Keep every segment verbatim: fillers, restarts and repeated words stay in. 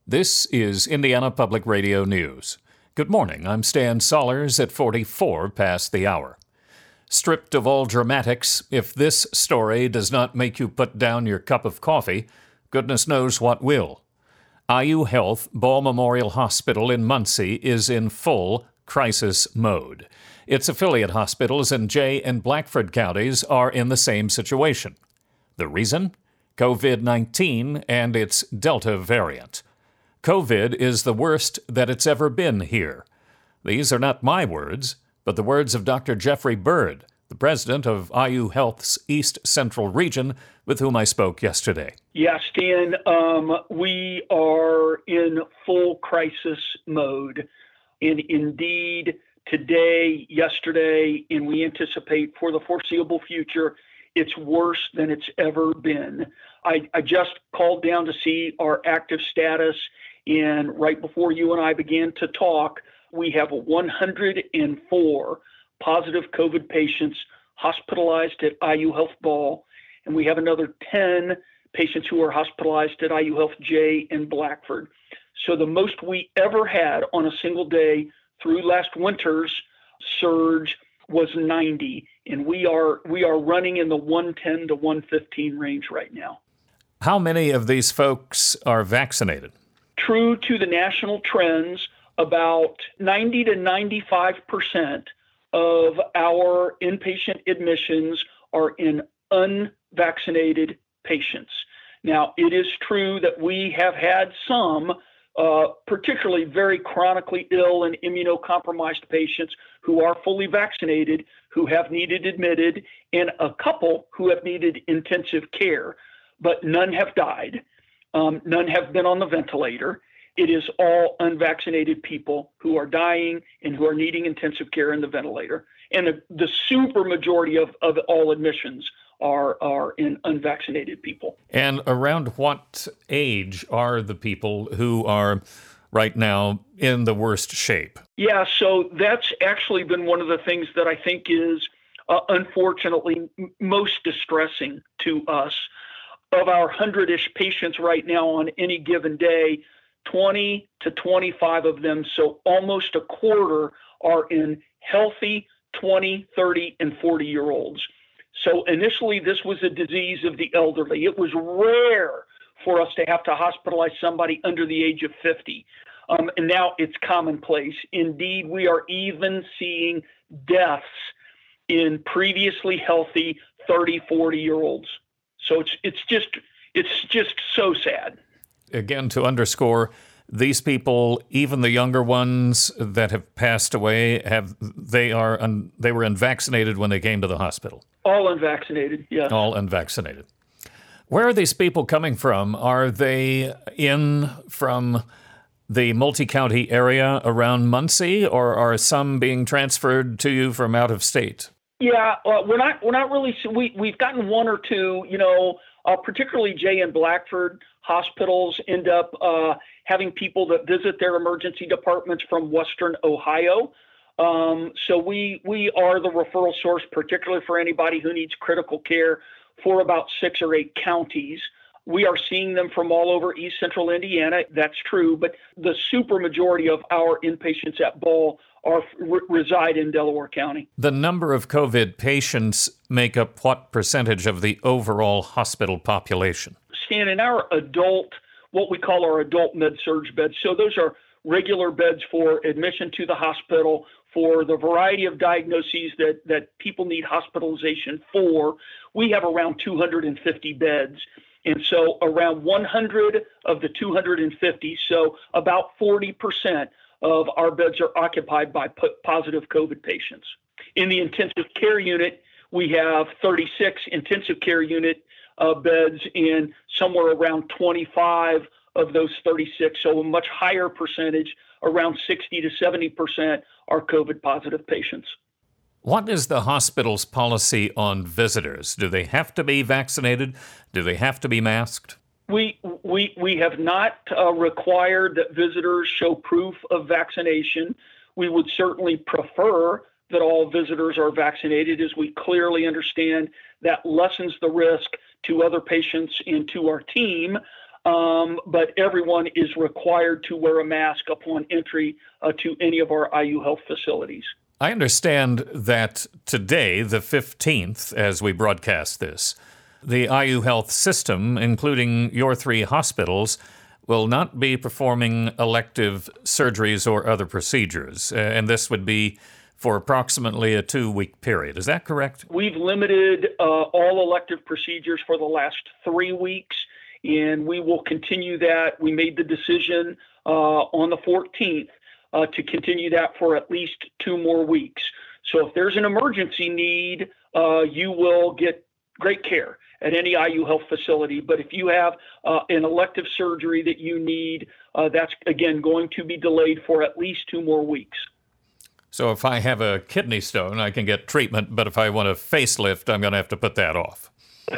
This is Indiana Public Radio News. Good morning, I'm Stan Sollers at forty-four past the hour. Stripped of all dramatics, if this story does not make you put down your cup of coffee, goodness knows what will. I U Health Ball Memorial Hospital in Muncie is in full crisis mode. Its affiliate hospitals in Jay and Blackford counties are in the same situation. The reason? covid nineteen and its Delta variant. COVID is the worst that it's ever been here. These are not my words, but the words of Doctor Jeffrey Bird, the president of I U Health's East Central region, with whom I spoke yesterday. Yeah, Stan, um, we are in full crisis mode. And indeed, today, yesterday, and we anticipate for the foreseeable future, it's worse than it's ever been. I, I just called down to see our active status. And right before you and I began to talk, we have one hundred four positive COVID patients hospitalized at I U Health Ball, and we have another ten patients who are hospitalized at I U Health Jay and Blackford. So the most we ever had on a single day through last winter's surge was ninety, and we are we are running in the one ten to one fifteen range right now. How many of these folks are vaccinated? True to the national trends, about ninety to ninety-five percent of our inpatient admissions are in unvaccinated patients. Now, it is true that we have had some, uh, particularly very chronically ill and immunocompromised patients who are fully vaccinated, who have needed admitted, and a couple who have needed intensive care, but none have died. Um, none have been on the ventilator. It is all unvaccinated people who are dying and who are needing intensive care in the ventilator. And the, the super majority of, of all admissions are, are in unvaccinated people. And around what age are the people who are right now in the worst shape? Yeah, so that's actually been one of the things that I think is uh, unfortunately m- most distressing to us. Of our hundred-ish patients right now on any given day, twenty to twenty-five of them, so almost a quarter, are in healthy twenty, thirty, and forty-year-olds. So initially, this was a disease of the elderly. It was rare for us to have to hospitalize somebody under the age of fifty. Um, and now it's commonplace. Indeed, we are even seeing deaths in previously healthy thirty, forty-year-olds. So it's it's just it's just so sad. Again, to underscore, these people, even the younger ones that have passed away, have they are un, they were unvaccinated when they came to the hospital. All unvaccinated, yes. All unvaccinated. Where are these people coming from? Are they in from the multi-county area around Muncie, or are some being transferred to you from out of state? Yeah, uh, we're not we're not really we we've gotten one or two, you know, uh, particularly Jay and Blackford hospitals end up uh, having people that visit their emergency departments from Western Ohio. Um, so we we are the referral source, particularly for anybody who needs critical care, for about six or eight counties. We are seeing them from all over East Central Indiana. That's true, but the super majority of our inpatients at Ball are re- reside in Delaware County. The number of COVID patients make up what percentage of the overall hospital population? Stan, in our adult, what we call our adult med-surg beds, so those are regular beds for admission to the hospital for the variety of diagnoses that, that people need hospitalization for. We have around two hundred fifty beds. And so around one hundred of the two hundred fifty, so about forty percent of our beds are occupied by positive COVID patients. In the intensive care unit, we have thirty-six intensive care unit uh, beds, and somewhere around twenty-five of those thirty-six, so a much higher percentage, around sixty to seventy percent, are COVID positive patients. What is the hospital's policy on visitors? Do they have to be vaccinated? Do they have to be masked? We we we have not uh, required that visitors show proof of vaccination. We would certainly prefer that all visitors are vaccinated, as we clearly understand that lessens the risk to other patients and to our team. um, but everyone is required to wear a mask upon entry uh, to any of our I U Health facilities. I understand that today, the fifteenth, as we broadcast this, the I U Health system, including your three hospitals, will not be performing elective surgeries or other procedures. Uh, and this would be for approximately a two-week period. Is that correct? We've limited uh, all elective procedures for the last three weeks, and we will continue that. We made the decision uh, on the fourteenth uh, to continue that for at least two more weeks. So if there's an emergency need, uh, you will get great care at any I U Health facility. But if you have uh, an elective surgery that you need, uh, that's, again, going to be delayed for at least two more weeks. So if I have a kidney stone, I can get treatment, but if I want a facelift, I'm going to have to put that off.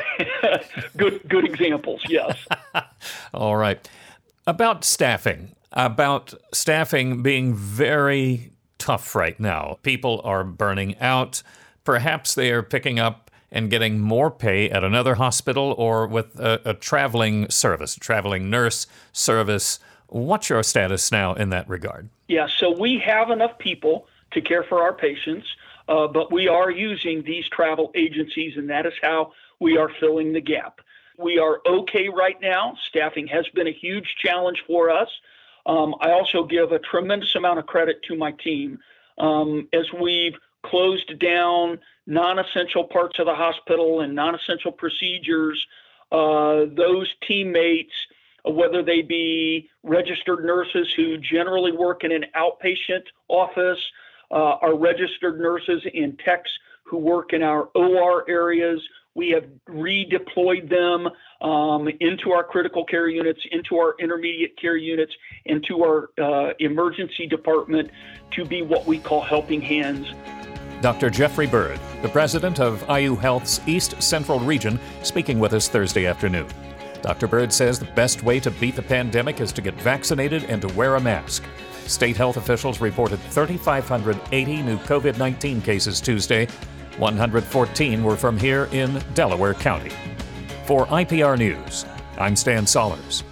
good good examples, yes. All right. About staffing, about staffing being very tough right now. People are burning out. Perhaps they are picking up and getting more pay at another hospital or with a, a traveling service, a traveling nurse service. What's your status now in that regard? Yeah, so we have enough people to care for our patients, uh, but we are using these travel agencies, and that is how we are filling the gap. We are okay right now. Staffing has been a huge challenge for us. Um, I also give a tremendous amount of credit to my team. Um, as we've closed down non-essential parts of the hospital and non-essential procedures, uh, those teammates, whether they be registered nurses who generally work in an outpatient office, uh, our registered nurses and techs who work in our O R areas, we have redeployed them um, into our critical care units, into our intermediate care units, into our uh, emergency department to be what we call helping hands. Doctor Jeffrey Bird, the president of I U Health's East Central Region, speaking with us Thursday afternoon. Doctor Bird says the best way to beat the pandemic is to get vaccinated and to wear a mask. State health officials reported three thousand five hundred eighty new COVID nineteen cases Tuesday. one hundred fourteen were from here in Delaware County. For I P R News, I'm Stan Sollers.